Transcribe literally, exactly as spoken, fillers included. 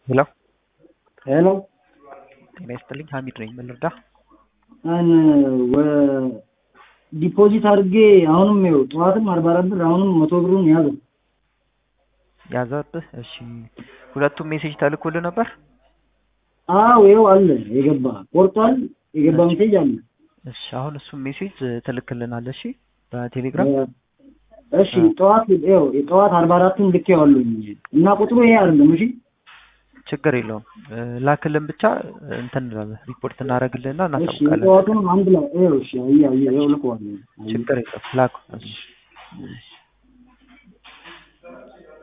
Hello? ሄሎ ጤና ይስጥልኝ ሀሚድ ነኝ ምን ልርዳ? አን ወ ዲፖዚት አድርጌ አሁንም ይኸው ጠዋትም አርባ አራት ብር አሁንም መቶ ብሩን ያዘው። ያዘብህ? እሺ ሁለቱም ሜሴጅ ተልኮልህ ነበር? አዎ ይኸው አለ የገባ ቆርጧል የገባ ሜሴጅ አለ። እሺ አሁን እሱ ሜሴጅ ትልክልናለህ እሺ በቴሌግራም? እሺ ጠዋት ይኸው ጠዋት አርባ አራቱን ልኬዋለሁኝ እና ቁጥሩ ይሄ አይደለም እሺ ችግር የለውም ላክልን ብቻ እንትን ሪፖርት እናደርግልንና እሺ እናሳውቃለን። ጠዋቱን አንድ ላይ ይኸው እሺ ይኸው ልከዋለሁ። ችግር የለውም ላክ። እሺ